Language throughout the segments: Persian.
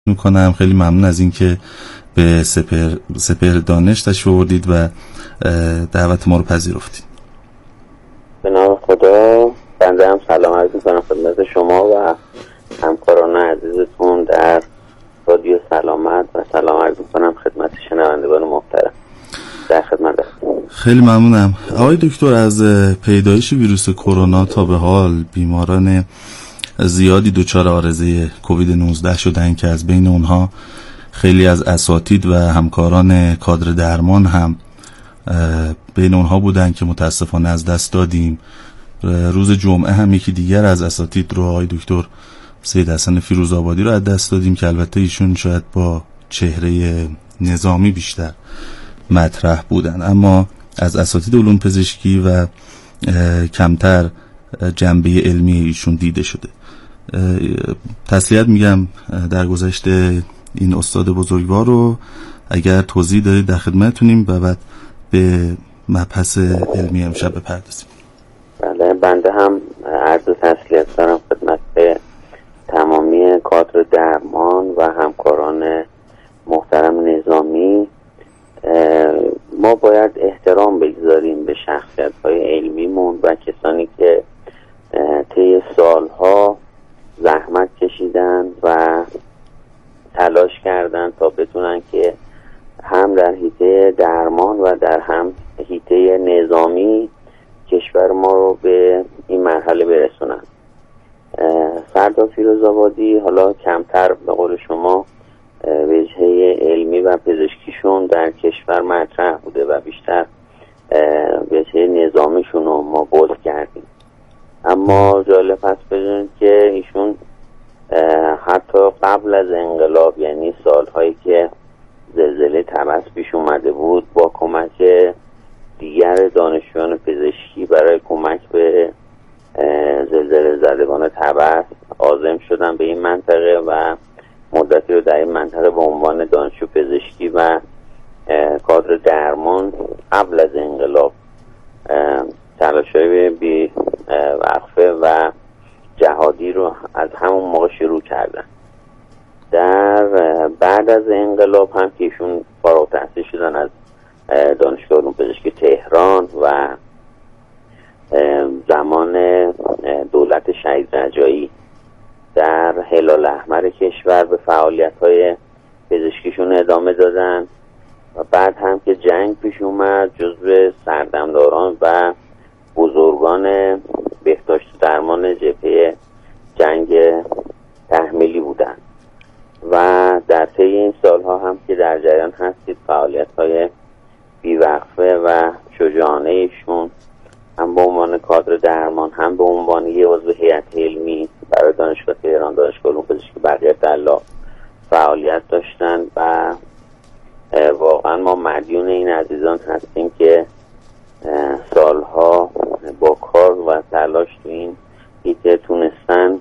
میکنم. خیلی ممنون از اینکه به سپهر دانش تشریف آوردید و دعوت ما رو پذیرفتید. به نام خدا. بنده هم سلام عرض میکنم خدمت شما و همکاران عزیزتون در رادیو سلامت و سلام عرض میکنم خدمت شنوندگان محترم. در خدمت هستم. خیلی ممنونم. آقای دکتر، از پیدایش ویروس کرونا تا به حال بیماران زیادی دچار عارضه کووید 19 شدن که از بین اونها خیلی از اساتید و همکاران کادر درمان هم بین اونها بودن که متاسفانه از دست دادیم. روز جمعه هم یکی دیگر از اساتید رو، آقای دکتر سید حسن فیروزآبادی رو از دست دادیم که البته ایشون شاید با چهره نظامی بیشتر مطرح بودن، اما از اساتید علوم پزشکی و کمتر جنبه علمی ایشون دیده شده. تسلیت میگم در گذشته این استاد بزرگوار رو. اگر توضیح دارید در خدمتتونیم و بعد به مبحث علمی امشب بپردازیم. بله، بنده هم عرض تسلیت دارم خدمت تمامی کادر درمان و همکاران محترم نظامی. ما باید احترام بگذاریم به شخصیت‌های علمیمون و کسانی که طی سالها زحمت کشیدن و تلاش کردن تا بتونن که هم در حیطه درمان و در هم حیطه نظامی کشور ما رو به این مرحله برسونن. سردار فیروزآبادی حالا کمتر به قول شما وجهه علمی و پزشکیشون در کشور مطرح بوده و بیشتر وجهه نظامیشون رو ما بولد کردیم. اما جالب هست بدونید که ایشون حتی قبل از انقلاب، یعنی سالهایی که زلزله طبس پیش اومده بود، با کمک دیگر دانشجویان پزشکی برای کمک به زلزله زدگان طبس عازم شدن به این منطقه و مدتی رو در این منطقه به عنوان دانشجو پزشکی و کادر درمان قبل از انقلاب تلاش‌های بی وقفه و جهادی رو از همون موقع شروع کردن. در بعد از انقلاب هم که ایشون فارغ التحصیل شدن از دانشگاه علوم پزشکی تهران و زمان دولت شهید رجایی در هلال احمر کشور به فعالیت‌های پزشکیشون ادامه دادن و بعد هم که جنگ پیش اومد جزو سردمداران و بزرگان بهداشت و درمان جبهه جنگ تحمیلی بودن و در طی این سالها هم که در جریان هستید فعالیت‌های بیوقفه و شجاعانه ایشون هم به عنوان کادر درمان هم به عنوان یه عضو هیئت علمی برای دانشگاه تهران، دانشگاه علوم پزشکی بقیت الله فعالیت داشتن و واقعا ما مدیون این عزیزان هستیم که سالها با کار و تلاش تو این حیطه تونستن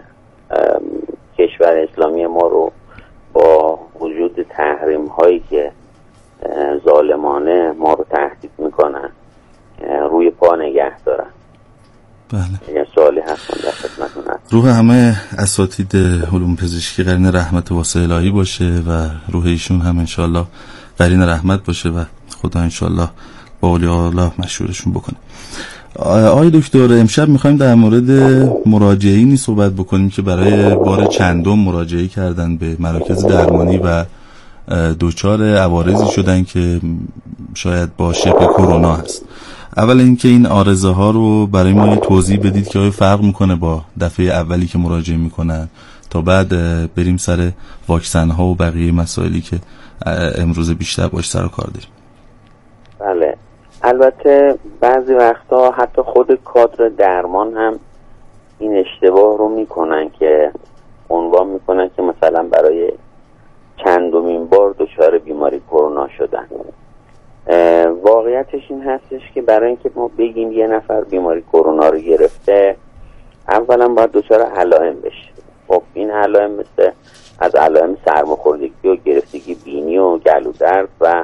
کشور اسلامی ما رو با وجود تحریم هایی که ظالمانه ما رو تهدید میکنن روی پا نگه دارن. بله. اگر سوالی هست در خدمتتون هست. روح همه اساتید علوم پزشکی قرین رحمت واسه الهی باشه و روح ایشون هم انشالله قرین رحمت باشه و خدا انشالله با اولیاء الله مشهورشون بکنه. آقای دکتر، امشب میخوایم در مورد مراجعینی صحبت بکنیم که برای بار چندم مراجعه کردن به مراکز درمانی و دچار عوارضی شدن که شاید با شبه کرونا هست. اول اینکه این عارضه ها رو برای ما یه توضیح بدید که آیا فرق میکنه با دفعه اولی که مراجعه میکنن، تا بعد بریم سر واکسن ها و بقیه مسائلی که امروز بیشتر باش سر و کار داریم. بله، البته بعضی وقتا حتی خود کادر درمان هم این اشتباه رو میکنن که عنوان میکنن که مثلا برای چندمین بار دچار بیماری کرونا شدن. واقعیتش این هستش که برای اینکه ما بگیم یه نفر بیماری کرونا رو گرفته، اولا باید دچار علائم بشه. خب این علائم مثل از علائم سرماخوردگی و گرفتگی بینی و گلو درد و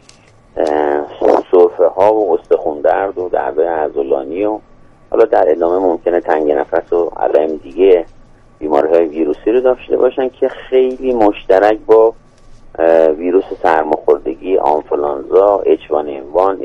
سرفه ها و استخوان درد و درد عضلانی و حالا در ادامه ممکنه تنگ نفس و علائم دیگه بیماری‌های ویروسی رو داشته باشن که خیلی مشترک با ویروس سرماخوردگی، آنفولانزا، H1N1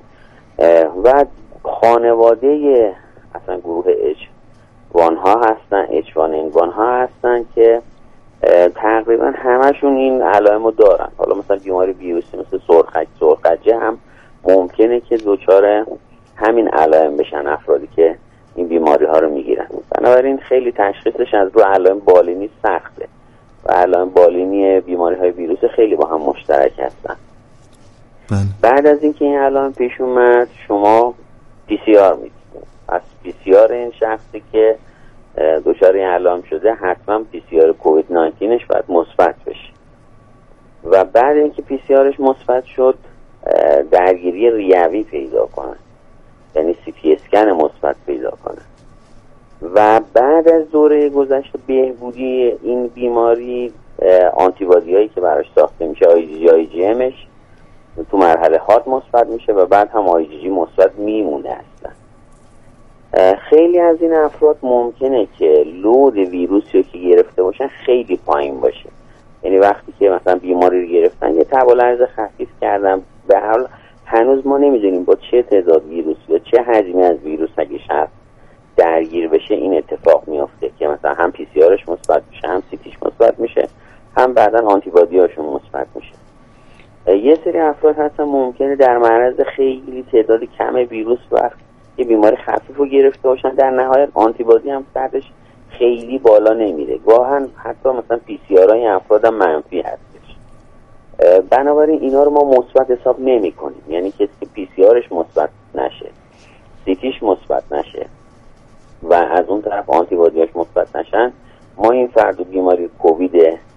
و خانواده اصلا گروه H1 ها هستن، H1N1 ها هستن که تقریبا همشون این علائم رو دارن. حالا مثلا بیماری ویروسی مثل سرخجه هم ممکنه که دچار همین علائم بشن افرادی که این بیماری ها رو میگیرن. بنابراین خیلی تشخیصش از رو علائم بالینی سخته و علائم بالینی بیماری های ویروسی خیلی با هم مشترک هستن. بعد از اینکه این علائم پیش اومد شما PCR میدید. از PCR این شخصی که دچار این علائم شده حتما PCR کووید 19ش باید مثبت بشه و بعد اینکه PCRش مثبت شد درگیری ریوی پیدا کنه، یعنی CT اسکن مثبت پیدا کنه و بعد از دوره گذشته بهبودی این بیماری آنتیبادی هایی که براش ساخته میشه IgGMش تو مرحله هات مثبت میشه و بعد هم IgG مثبت میمونه اصلا. خیلی از این افراد ممکنه که لود ویروسی که گرفته باشن خیلی پایین باشه، یعنی وقتی که مثلا بیماری رو گرفتن یه تب و لرز خفیف کردن، به هر حال هنوز ما نمیدونیم با چه تعداد ویروس یا چه حجمی از ویروس اگه شخص درگیر بشه این اتفاق میفته که مثلا هم PCRش مثبت میشه، هم CTش مثبت میشه، هم بعدا آنتیبادی هاشون مثبت میشه. یه سری افراد هستن ممکنه در معرض خیلی تعداد کم ویروس و یه بیماری خفیف رو گرفته باشن، در نهایت آنتیبادی هم سطحش خیلی بالا نمیره، گاهن حتی مثلا PCR های افراد هم منفی هستش. بنابراین اینا رو ما مثبت حساب نمی کنیم، یعنی کسی که PCRش مثبت نشه، CTش مثبت نشه و از اون طرف آنتیبادیاش مثبت نشن، ما این فرد و بیماری کووید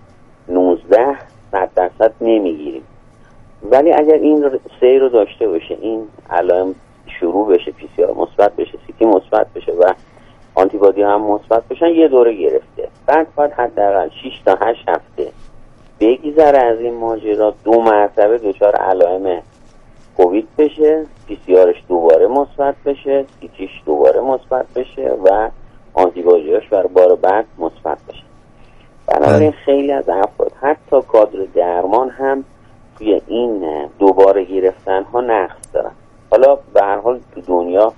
19 100% نمیگیریم. ولی اگر این سیر رو داشته باشه، این علائم شروع بشه، PCR مثبت بشه، CT مثبت بشه و آنتیبادی هم مثبت بشن، یه دوره گرفته. بعد حداقل 6 تا 8 هفته بگذره از این ماجرا، 2 مرتبه دچار علائم کووید بشه، PCRش دوباره مثبت بشه، CTش دوباره مثبت بشه و آنتیبادیاش برای بار بعد مثبت بشه. بنابراین خیلی از افراد حتی کادر درمان هم توی این دوباره گرفتن ها نقص دارن. حالا به هر حال تو دنیا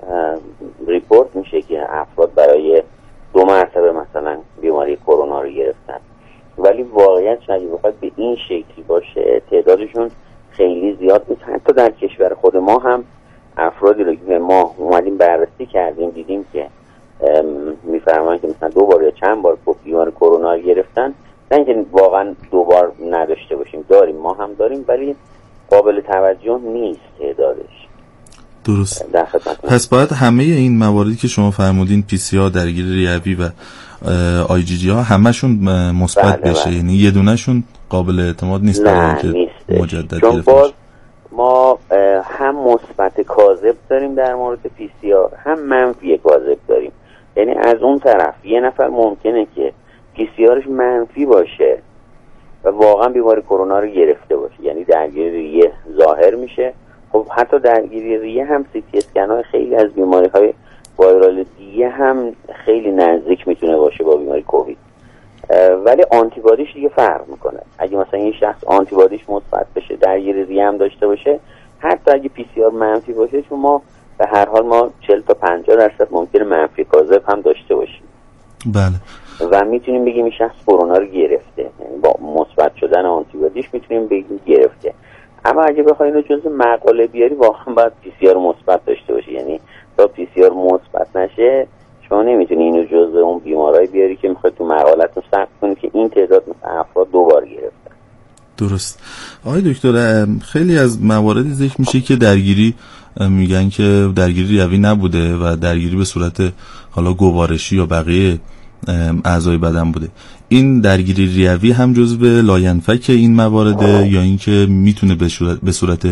ریپورت میشه که افراد برای 2 مرتبه مثلا بیماری کرونا رو گرفتن، ولی واقعیت شاید بخواد به این شکلی باشه تعدادشون خیلی زیاد نیست. حتی در کشور خود ما هم افرادی رو که ما اومدیم بررسی کردیم دیدیم که میفرمان که مثلا 2 بار یا چند بار بیماری کرونا رو گرفتن، نه اینکه واقعا 2 بار نداشته باشیم، داریم، ما هم داریم، ولی قابل توجه نیست تعدادش. درست. پس باید همه این مواردی که شما فرمودین PCR، درگیری ریوی و IgG ها همشون مثبت بشه، یعنی یه دونهشون قابل اعتماد نیست برای اینکه مجدد چون باز ما هم مثبت کاذب داریم در مورد PCR، هم منفی کاذب داریم. یعنی از اون طرف یه نفر ممکنه که PCRش منفی باشه و واقعا بیماری کرونا رو گرفته باشه، یعنی درگیری ریه ظاهر میشه. خب حتی درگیری ریه هم CT اسکن‌های خیلی از بیماری‌های وایرال دیگه هم خیلی نزدیک میتونه باشه با بیماری کووید، ولی آنتیبادیش دیگه فرق میکنه. اگه مثلا این شخص آنتیبادیش مثبت بشه، درگیری ریه هم داشته باشه، حتی اگه PCR منفی باشه، چون ما به هر حال ما 40 تا 50% ممکنه منفی کاذب هم داشته باشیم. بله. و میتونیم بگیم این شخص کرونا رو گرفته، یعنی با مثبت شدن آنتیبادیش میتونیم بگیم گرفته. اما اگه بخوای اینو جزء مقاله بیاری واقعا باید PCR مثبت داشته باشی، یعنی تا PCR مثبت نشه شما نمیتونی اینو جزء اون بیمارای بیاری که میخوای تو مقاله‌تون ثبت کنی که این تعداد مثلا افراد 2 بار گرفتن. درست. آقای دکتر، خیلی از مواردی ذکر میشه که درگیری میگن که درگیری ریوی نبوده و درگیری به صورت حالا گوارشی یا بقیه اعضای بدن بوده. این درگیری ریوی هم جزو لاینفک این موارده یا اینکه میتونه به صورت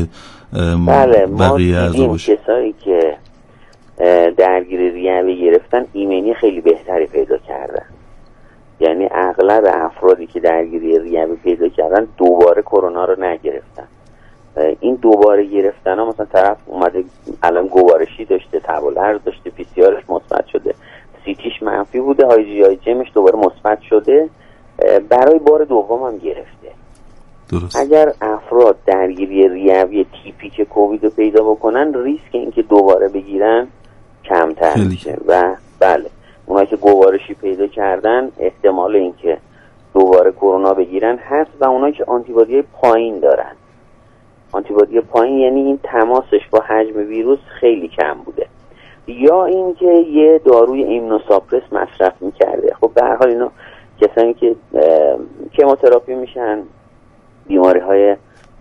بقیه اعضا باشه؟ کسایی که درگیری ریوی گرفتن ایمنی خیلی بهتری پیدا کردن، یعنی اغلب افرادی که درگیری ریوی پیدا کردن دوباره کرونا رو نگرفتن. این دوباره گرفتن ها مثلا طرف اومده الان گوارشی داشته، تب و لرز داشته، PCRش مثبت شده، CTش منفی بوده، IgG دوباره مثبت شده، برای بار دوم هم گرفته. درست. اگر افراد درگیری ریوی تیپیک کووید رو پیدا بکنن، ریسک اینکه دوباره بگیرن کمتر میشه و بله اونایی که گوارشی پیدا کردن احتمال اینکه دوباره کرونا بگیرن هست و اونایی که آنتیبادی پایین دارن. آنتیبادی پایین یعنی این تماسش با حجم ویروس خیلی کم بوده، یا اینکه یه داروی ایمونوساپرس مصرف میکرده. خب به هر حال اینا کسانی که کیموتراپی میشن، بیماری های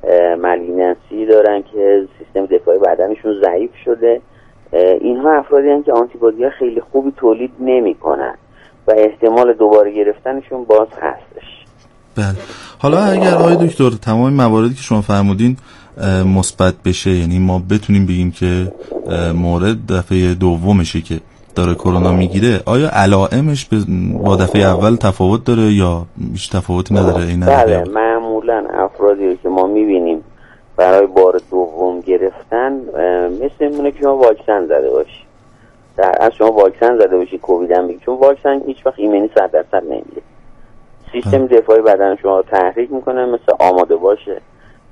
مالیننسی دارن که سیستم دفاعی بدنشون ضعیف شده، اینها افرادی هستند که آنتیبادی ها خیلی خوبی تولید نمی کنن و احتمال دوباره گرفتنشون باز هستش. بله. حالا اگر آقای دکتر تمام مواردی که شما فرمودین مثبت بشه، یعنی ما بتونیم بگیم که مورد دفعه دومشه که داره کرونا میگیره، آیا علائمش با دفعه اول تفاوت داره یا هیچ تفاوتی نداره؟ این بله، معمولا افرادی که ما میبینیم برای بار دوم گرفتن مثل اینه که شما واکسن زده باشی. از شما واکسن زده باشی کووید هم بگی، چون واکسن هیچ وقت ایمنی 100% نمیده. سیستم دفاعی بدن شما رو تحریک میکنه، مثل آماده باشه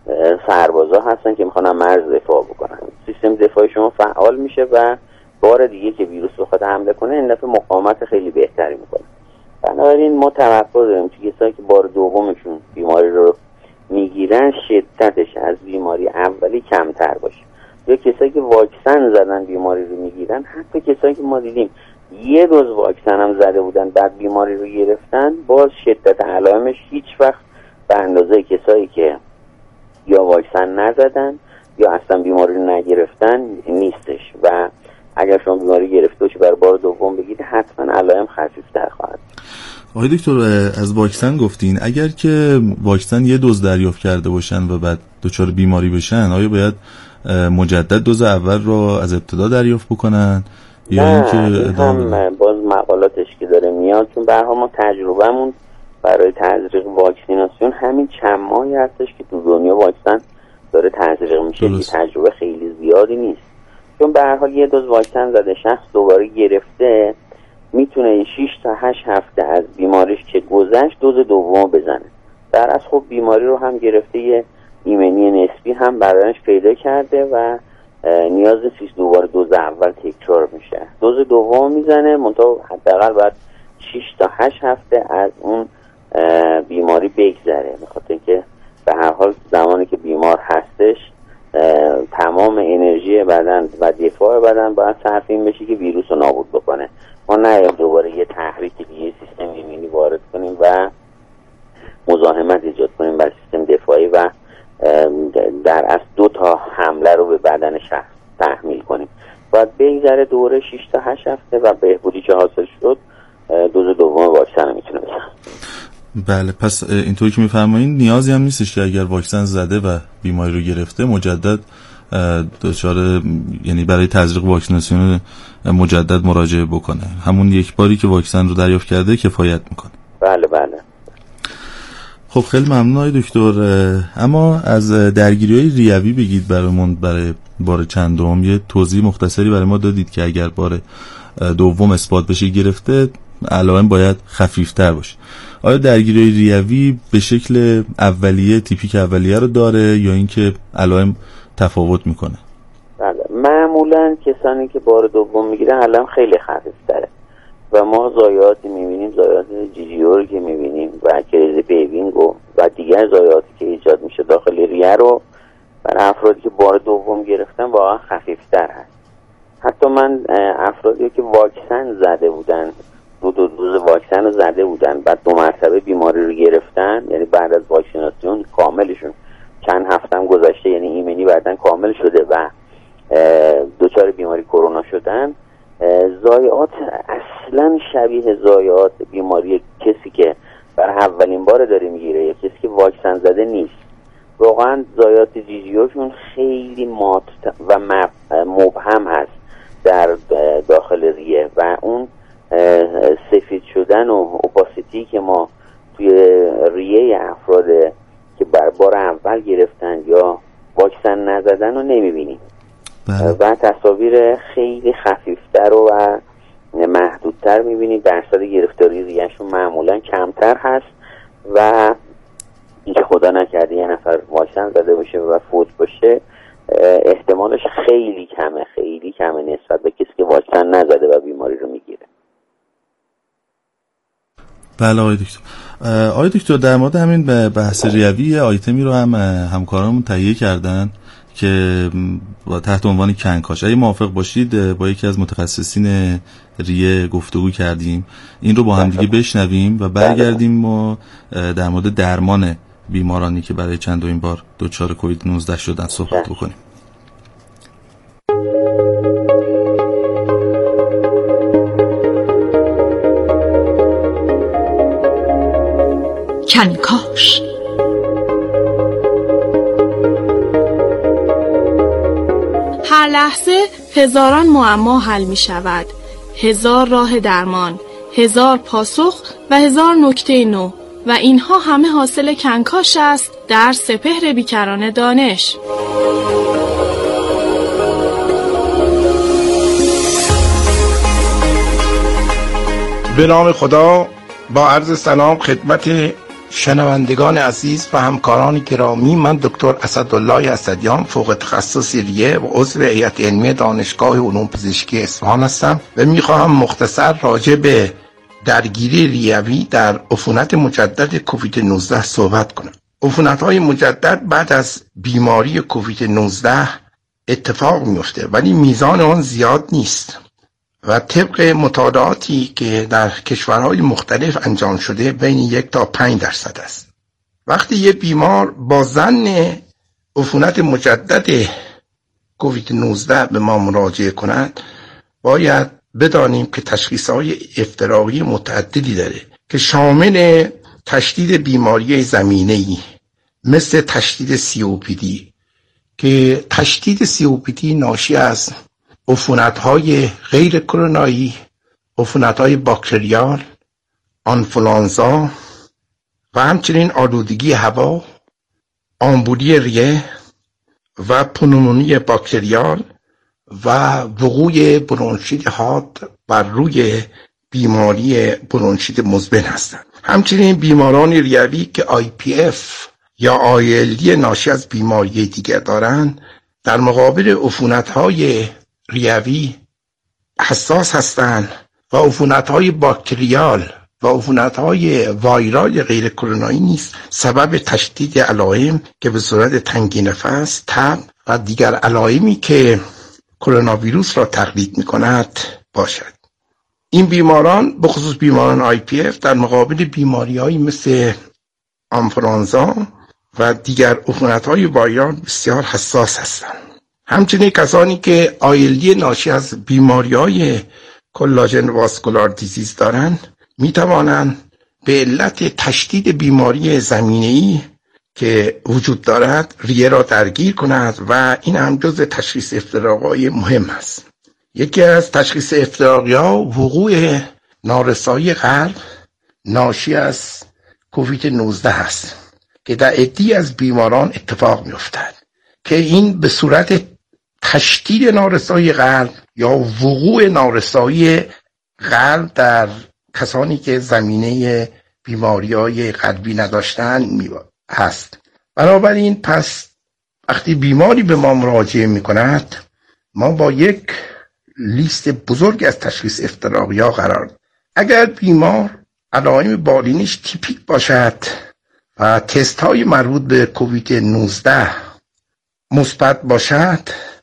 سربازا هستن که میخوان مرز دفاع بکنن. سیستم دفاعی شما فعال میشه و بار دیگه که ویروس بخواد حمله کنه این دفعه مقاومت خیلی بهتری میکنه. بنابراین ما توقع داریم که کسایی که بار دومشون بیماری رو میگیرن شدتش از بیماری اولی کمتر باشه، یا کسایی که واکسن زدن بیماری رو میگیرن، حتی کسایی که ما دیدیم یه دوز واکسن هم زده بودن بعد بیماری رو گرفتن، باز شدت علائمش هیچ وقت به اندازه کسایی که یا واکسن نزدن یا اصلا بیماری رو نگرفتن نیستش. و اگر شما بیماری گرفته باشی برای بار دوم بگید، حتما علائم خفیفتر خواهد. آقای دکتر از واکسن گفتین، اگر که واکسن یه دوز دریافت کرده باشن و بعد دچار بیماری بشن، آیا باید مجدد دوز اول رو از ابتدا دریافت بکنن یا اینکه هم باز مقالاتش که داره میاد، چون به هر حال ما تجربهمون برای تزریق واکسیناسیون همین چند ماهی هستش که تو دنیا واکسن داره تزریق میشه، تجربه خیلی زیادی نیست. چون به هر حال یه دوز واکسن زده شخص دوباره گرفته، میتونه 6 تا 8 هفته از بیماریش که گذشت دوز دوم بزنه. در اصل خب بیماری رو هم گرفته، یه ایمنی نسبی هم بدنش پیدا کرده و نیاز نیست دوباره دوز اول تکرار میشه. دوز دوم میزنه، منتها حداقل باید 6 تا 8 هفته از اون بیماری بگذره، بخاطر اینکه به هر حال زمانی که بیمار هستش تمام انرژی بدن و دفاع بدن باید صرف این بشه که ویروس رو نابود بکنه. ما نه دوباره یه تحریک دیگه سیستم ایمنی وارد کنیم و مزاحمت ایجاد کنیم بر سیستم دفاعی و در اصل 2 تا حمله رو به بدن شخص تحمیل کنیم. باید بگذره دوره 6 تا 8 هفته و بهبودی که حاصل شد دوز دوم واکسن میتونه بزنه. بله، پس اینطوری که میفرمایید نیازی هم نیستش که اگر واکسن زده و بیماری رو گرفته مجدد دچار، یعنی برای تزریق واکسیناسیون مجدد مراجعه بکنه، همون یک باری که واکسن رو دریافت کرده کفایت میکنه. بله بله. خب خیلی ممنون آقای دکتر. اما از درگیری‌های ریوی بگید برامون، برای بار چندم یه توضیح مختصری برای ما دادید که اگر بار دوم اثبات بشه گرفته علائم باید خفیفتر باشه. آیا درگیری ریوی به شکل اولیه تیپیک اولیه رو داره یا اینکه علائم تفاوت میکنه؟ بله، معمولا کسانی که بار دوم میگیرن علائم خیلی خفیفتره و ما ضایعاتی میبینیم، ضایعات جیجیو رو که میبینیم و کریز بیوینگ و دیگر ضایعاتی که ایجاد میشه داخل ریه رو برای افرادی که بار دوم گرفتن واقعا خفیفتر هست. حتی من افرادی که واکسن زده بودن، دو دوز واکسن رو زده بودن بعد 2 مرتبه بیماری رو گرفتن، یعنی بعد از واکسیناسیون کاملشون چند هفته هم گذشته، یعنی ایمنی بعدن کامل شده و دچار بیماری کرونا شدن، ضایعات اصلا شبیه ضایعات بیماری کسی که برای اولین بار داره میگیره یا کسی که واکسن زده نیست. واقعا ضایعات جیجیوشون خیلی مات و مبهم هست در داخل ریه و اون سفید شدن و اوپاسیتی که ما توی ریه افراد که بار اول گرفتن یا واکسن نزدن رو نمیبینیم و تصاویر خیلی خفیفتر و محدودتر بیشتر میبینید درصد گرفتاری ریهشون معمولا کمتر هست و اینکه خدا نکرده یه نفر واکسن زده باشه و فوت باشه احتمالش خیلی کمه نسبت به کسی که واکسن نزده و بیماری رو میگیره. بله آقای دکتر در مورد همین بحث ریوی آیتمی رو هم همکارانمون تهیه کردن که تحت عنوان کنکاش. اگه موافق باشید با یکی از متخصصین ریه گفتگو کردیم، این رو با هم دیگه بشنویم و برگردیم و در مورد درمان بیمارانی که برای چندمین بار دچار کووید 19 شدن صحبت بکنیم. کنکاش. هر لحظه هزاران معما حل می شود، هزار راه درمان، هزار پاسخ و هزار نکته نو، و اینها همه حاصل کنکاش است در سپهر بیکران دانش. به نام خدا، با عرض سلام خدمت شنوندگان عزیز و همکاران گرامی. من دکتر اسدالله اسدیان، فوق تخصص ریه و عضو هیئت علمی دانشگاه علوم پزشکی اصفهان هستم و میخواهم مختصر راجع به درگیری ریوی در عفونت مجدد کووید 19 صحبت کنم. عفونت‌های مجدد بعد از بیماری کووید 19 اتفاق میفته ولی میزان آن زیاد نیست و طبق مطالعاتی که در کشورهای مختلف انجام شده بین 1 تا 5% است. وقتی یک بیمار با ظن عفونت مجدد کووید 19 به ما مراجعه کند، باید بدانیم که تشخیصهای افتراقی متعددی داره که شامل تشدید بیماری زمینه‌ای مثل تشدید COPD که تشدید COPD ناشی از عفونت‌های غیر کرونایی، عفونت‌های باکتریال، آنفولانزا و همچنین آلودگی هوا، آمبولی ریه و پنومونی باکتریال و وقوع برونشیت حاد بر روی بیماری برونشیت مزمن هستند. همچنین بیماران ریوی که IPF یا ILD ناشی از بیماری دیگر دارند در مقابل عفونت‌های ریوی حساس هستند و عفونت‌های باکتریال و عفونت‌های وایرال غیر کرونایی نیز سبب تشدید علائم که به صورت تنگی نفس، تب و دیگر علائمی که کرونا ویروس را تقویت می‌کند باشد. این بیماران به خصوص بیماران IPF در مقابل بیماری‌هایی مثل آنفولانزا و دیگر عفونت‌های وایرال بسیار حساس هستند. همچنین کسانی که ILD ناشی از بیماری‌های کلاژن واسکولار دیزیز دارند می توانند به علت تشدید بیماری زمینه‌ای که وجود دارد ریه را درگیر کند و این هم جزء تشخیص افتراق‌های مهم است. یکی از تشخیص افتراقی‌ها وقوع نارسایی قلب ناشی از کووید 19 است که در عده‌ای از بیماران اتفاق می‌افتد که این به صورت تشدید نارسایی قلب یا وقوع نارسایی قلب در کسانی که زمینه بیماری‌های قلبی نداشتن هست. بنابراین پس وقتی بیماری به ما مراجعه می‌کند، ما با یک لیست بزرگ از تشخیص افتراقی‌ها قرار داریم. اگر بیمار علائم بالینش تیپیک باشد و تست‌های مربوط به کووید 19 مثبت باشد،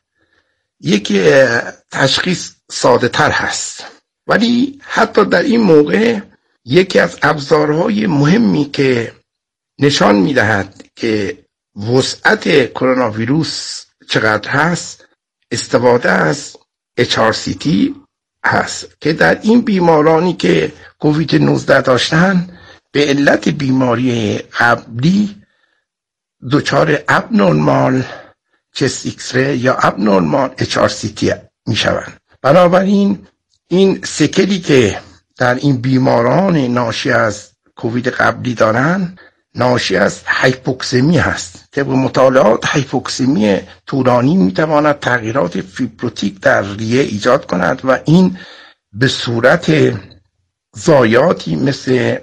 یک تشخیص ساده تر هست. ولی حتی در این موقع یکی از ابزارهای مهمی که نشان می‌دهد که وسعت کرونا ویروس چقدر هست استفاده از HRCT هست که در این بیمارانی که کووید 19 داشتن به علت بیماری قبلی دچار ابنورمال چست ایکس ری یا ابنورمال HRCT می شوند. بنابراین این سکلی که در این بیماران ناشی از کووید قبلی دارن ناشی از هایپوکسمی هست. طبق مطالعات هایپوکسمی طولانی می تواند تغییرات فیبروتیک در ریه ایجاد کند و این به صورت ضایعاتی مثل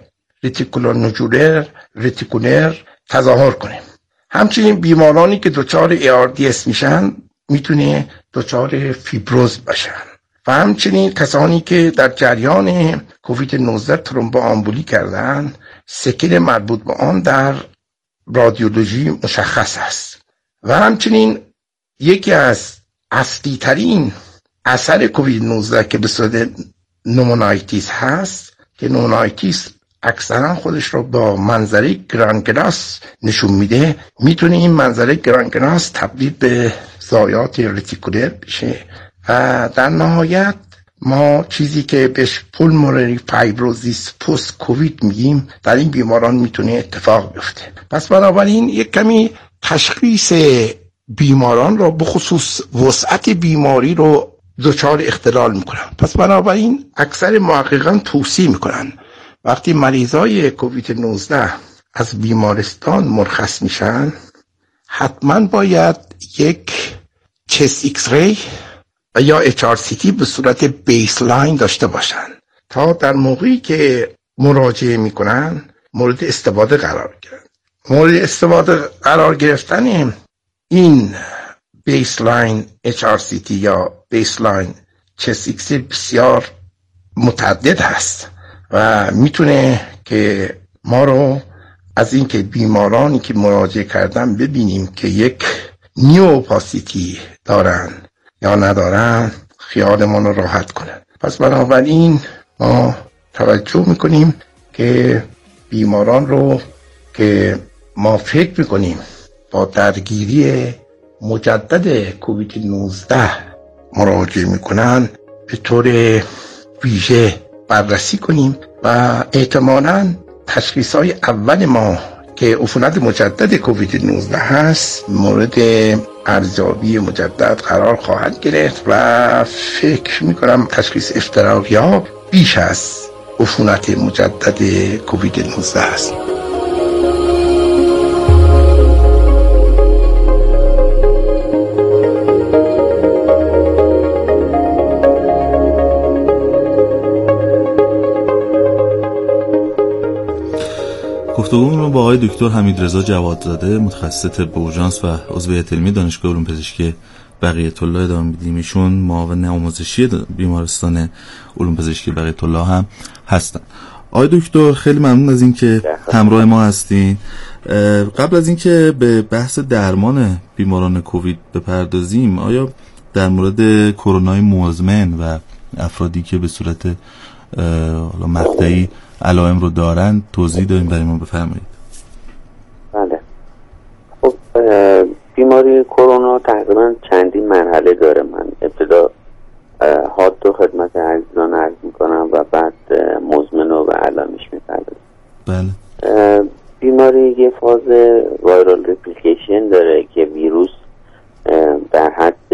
رتیکولر تظاهر کنه. همچنین بیمارانی که دچار ARDS میشن میتونه دچار فیبروز بشن و همچنین کسانی که در جریان کووید 19 ترومبوآمبولی کردن، سکل مربوط به آن در رادیولوژی مشخص است. و همچنین یکی از اصلی ترین اثر کووید 19 که به صورت نومونایتیس هست که نومونایتیس اکثرا خودش رو با منظره گرانگلاس نشون میده، میتونه این منظره گرانگلاس تبدیل به ضایعات رتیکولر بشه و در نهایت ما چیزی که بهش پولمونری فایبروزیس پست کووید میگیم در این بیماران میتونه اتفاق بیفته. پس بنابراین یک کمی تشخیص بیماران رو به خصوص وسعت بیماری رو دچار اختلال میکنن. پس بنابراین اکثر محققان توصیه میکنن وقتی مریضای کووید 19 از بیمارستان مرخص میشن حتما باید یک چست ایکس ری و یا HRCT به صورت بیسلاین داشته باشن تا در موقعی که مراجعه میکنن مورد استفاده قرار گیرن. مورد استفاده قرار گرفتن این بیسلاین HRCT یا بیسلاین چست ایکس ری بسیار متعدد هست و میتونه که ما رو از اینکه بیمارانی که مراجعه کردن ببینیم که یک نیوپاسیتی دارن یا ندارن خیالمون رو راحت کنن. پس بنابراین ما توجه میکنیم که بیماران رو که ما فکر میکنیم با درگیری مجدد کووید 19 مراجعه میکنن به طور ویژه بررسی کنیم و احتمالاً تشخیص‌های اول ما که عفونت مجدد کووید 19 هست مورد ارزیابی مجدد قرار خواهد گرفت و فکر می‌کنم تشخیص افتراقی‌ها بیش از عفونت مجدد کووید 19 است. گفتگومون رو با آقای دکتر حمیدرضا جوادزاده متخصص طب اورژانس و عضو هیئت علمی دانشگاه علوم پزشکی بقیت الله ادامه میدیم. ایشون معاون آموزشی بیمارستان علوم پزشکی بقیت الله هم هستن. آقای دکتر خیلی ممنون از اینکه همراه ما هستین. قبل از اینکه به بحث درمان بیماران کووید بپردازیم، آیا در مورد کرونای مزمن و افرادی که به صورت مقطعی علائم رو دارن توضیح داریم برای ما بفرمایید؟ بله. خب بیماری کرونا تقریبا چندین مرحله داره. من ابتدا حاد و خدمت عزیزان عرض میکنم و بعد مزمن و علائمش میپردازم. بله. بیماری یه فاز وایرال ریپلیکیشن داره که ویروس در حد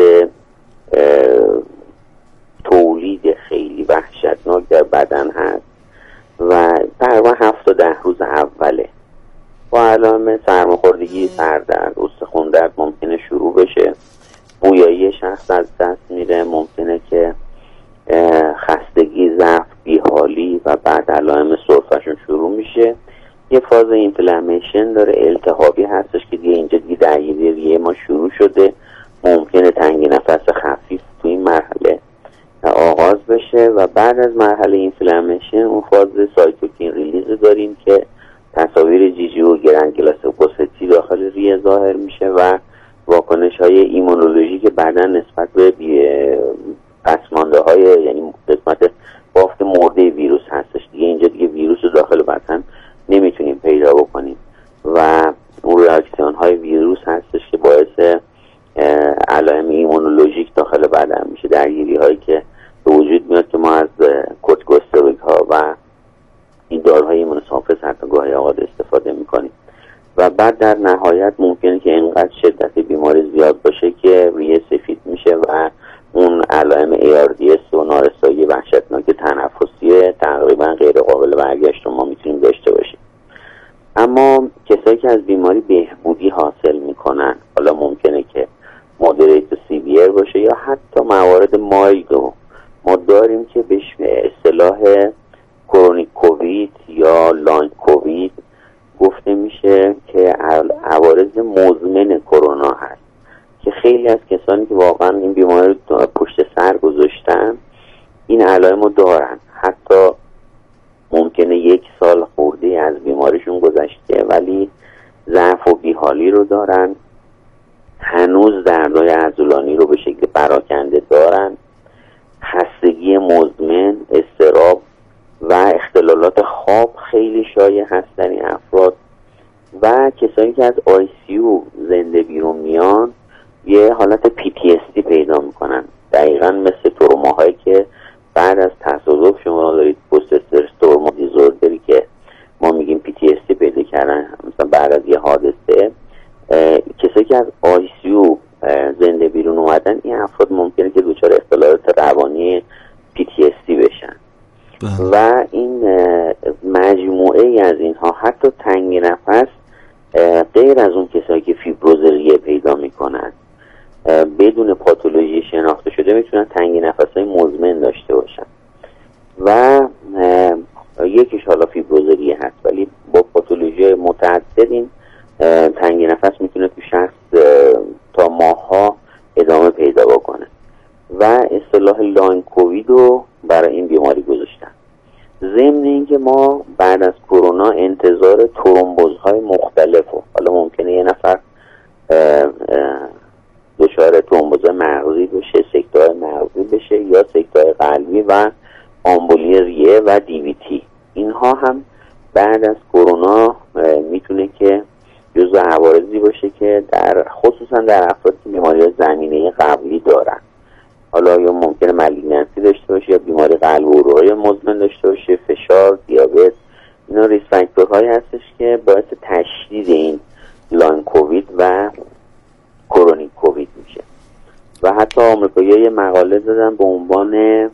تولید خیلی وحشتناک در بدن هست و تقریبا 7 تا 10 روز اوله با علائم سرماخوردگی، سردرد، استخوان درد ممکنه شروع بشه، بویایی شخص از دست میره، ممکنه که خستگی، ضعف، بیحالی و بعد علائم سرفه‌شون شروع میشه. یه فاز اینفلامیشن داره، التهابی هستش که دیگه درگیری ریه ما شروع شده، ممکنه تنگی نفس خفیف تو این مرحله آغاز بشه و بعد از مرحله اینفلامیشن اون فاز سایتوکین ریلیز داریم که تصاویر جیجی و گرانگلوسوپوسیتی داخل ریه ظاهر میشه و واکنش های ایمونولوژی که بعدا نسبت به پسمانده های یعنی قسمت بافت مرده ویروس هستش. اینجا دیگه ویروس رو داخل بدن نمیتونیم پیدا بکنیم و اون ریاکسیون های ویروس هستش که باعث علائم ایمونولوژیک داخل بدن میشه، درگیری هایی که به وجود میاد که ما از کورتیکوستروئید ها و این داروهای ایمونوساپرس حتی گاهی اوقات استفاده میکنیم و بعد در نهایت ممکنه که اینقدر شدت بیماری زیاد باشه که ریه سفید میشه و اون علائم ARDS و نارسایی وحشتناک تنفسی تقریبا غیر قابل برگشت رو ما میتونیم داشته باشیم. اما کسایی که از بیماری بهبودی حاصل میکنن، حالا ممکنه که مودریت و سیویر باشه یا حتی موارد مایلد ما داریم که به اصطلاح کرونیک کووید یا لانگ کووید گفته میشه که عوارض مزمن کرونا هست که خیلی از کسانی که واقعا این بیماری رو پشت سر گذاشتن این علائم رو دارن، حتی ممکنه 1 سال خورده از بیماریشون گذشته ولی ضعف و بیحالی رو دارن، هنوز دردهای عضلانی رو به شکل پراکنده دارن، خستگی مزمن، اضطراب و اختلالات خواب خیلی شایع هستن این افراد. و کسانی که از ICU زنده بیرون میان یه حالت PTSD پیدا میکنن، دقیقا مثل تروماهایی که بعد از تصادف شما دارید پست استرس تروما دیزوردری که ما میگیم PTSD پیدا کردن مثلا بعد از یه حادثه. کسایی که از ICU زنده بیرون اومدن این افراد ممکنه که دچار اختلالات روانی PTSD بشن و این مجموعه ای از اینها حتی تنگی نفس غیر از اون کسایی که فیبروز ریه پیدا میکنن بدون پاتولوژی شناخته شده میتونن تنگی نفس‌های مزمن داشته باشن و یکیش حالا فیبروز ریه هست ولی با پاتولوژی متعدد این تنگی نفس میتونه تو شخص تا ماه‌ها ادامه پیدا بکنه و اصطلاح لانگ کووید رو برای این بیماری گذاشتن. ضمن اینکه ما بعد از کرونا انتظار ترومبوزهای مختلفو، حالا ممکنه یه نفر دچار ترومبوز مغزی بشه، سکته مغزی بشه یا سکته قلبی و آمبولی ریه و DVT، اینها هم بعد از کرونا میتونه که جزو عوارضی باشه که خصوصا در افرادی که بیماری زمینه قبلی دارن، حالا یا ممکنه مالیگنسی داشته باشه یا بیماری قلب و عروقی مزمن داشته باشه، فشار، دیابت، اینا ریسک فاکتورهایی هستش که باعث تشدید این لانگ کووید و کرونیک کووید میشه. و حتی آمریکایی‌ها یه مقاله دادن به عنوان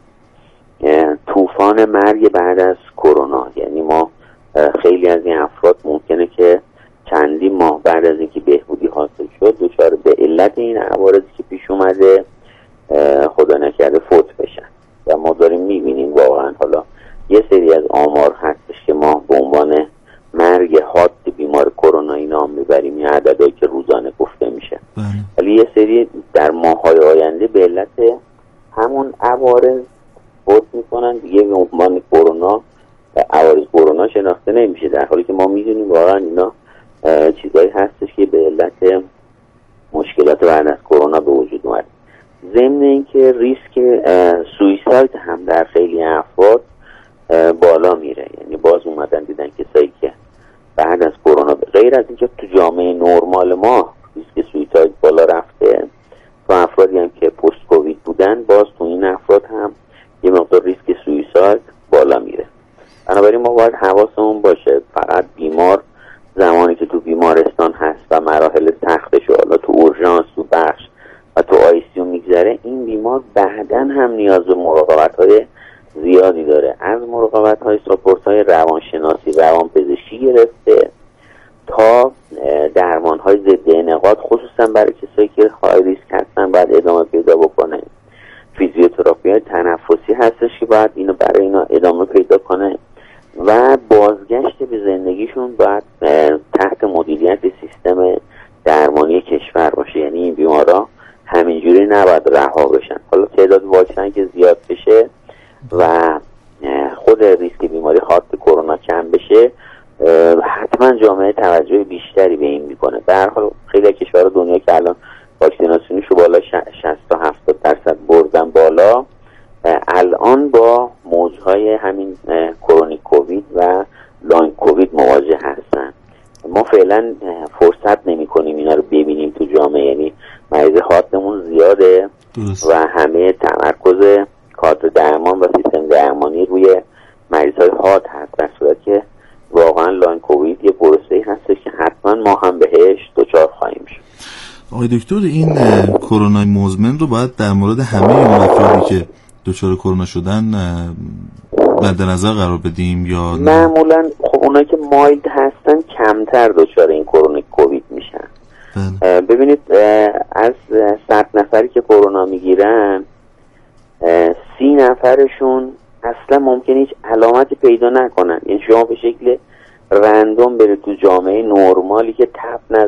طوفان مرگ بعد از کرونا، یعنی ما خیلی از این افراد ممکنه که چندین ماه بعد از اینکه بهبودی حاصل شد دچار به علت این عوارضی که پیش اومده خدا نکرده فوت بشن و ما داریم میبینیم واقعا. حالا یه سری از آمار هستش که ما به عنوان مرگ حاد بیمار کرونایی نام میبریم، یه عددهایی که روزانه گفته میشه، ولی یه سری در ماه‌های آینده به علت همون عوارض فوت میکنن دیگه به عنوان کرونا عوارض کرونا شناخته نمیشه، در حالی که ما میدونیم واقعا اینا چیزایی هستش که به علت مشکلات بعد از کرونا به وجود اومد. ضمن اینکه ریسک سویساید هم در خیلی افراد بالا میره، یعنی باز اومدن دیدن کسایی که بعد از کرونا غیر از اینکه تو جامعه نرمال ما ریسک سویساید بالا رفته، تو افرادی هم که پست کووید بودن باز تو این افراد هم یه مقدار ریسک سویساید بالا میره. بنابراین ما باید حواسمون باشه فقط بیمار زمانی که تو بیمارستان هست و مراحل سختش حالا تو اورژانس، تو بخش و تو ICU میگذره، این بیمار بعداً هم نیاز به مراقبت‌های زیادی داره، از مراقبت‌های ساپورت‌های روانشناسی، روانپزشکی گرفته تا درمان‌های ضد انعقاد، خصوصا برای کسایی که های ریسک هستن باید ادامه پیدا بکنه. فیزیوتراپی تنفسی هستش که باید اینو برای اینا ادامه پیدا کنه و بازگشت به زندگیشون باید تحت مدیریت سیستم درمانی کشور باشه، یعنی این بیمارا همینجوری نباید رها بشن. حالا تعداد واکسن که زیاد بشه و خود ریسک بیماری حاد کرونا کم بشه حتما جامعه توجه بیشتری به این میکنه. به هر حال خیلی کشورها دنیا که الان واکسیناسیونشو بالا 60 تا 70% بردن بالا، الان با موجهای همین کرونیک کووید و لانگ کووید مواجه هستن. ما فعلا فرصت نمی کنیم اینا رو ببینیم تو جامعه، یعنی مریض حادمون زیاده و همه تمرکز کادر درمان و سیستم درمانی روی مریض های حاد هست، در صورت که واقعا لانگ کووید یه پروسه‌ای هستش که حتما ما هم بهش دچار خواهیم شد. آقای دکتر، این کرونا مزمن رو باید در مورد همه اون افرادی که دچار کرونا شدن مد نظر قرار بدیم یا معمولا خب اونایی که مایلد هستن کمتر دچار این کرونیک کووید میشن. ببینید از 100 نفری که کرونا میگیرن 30 نفرشون اصلا ممکنه هیچ علامتی پیدا نکنن. یعنی شما به شکل رندوم برید تو جامعه نرمالی که تب نداره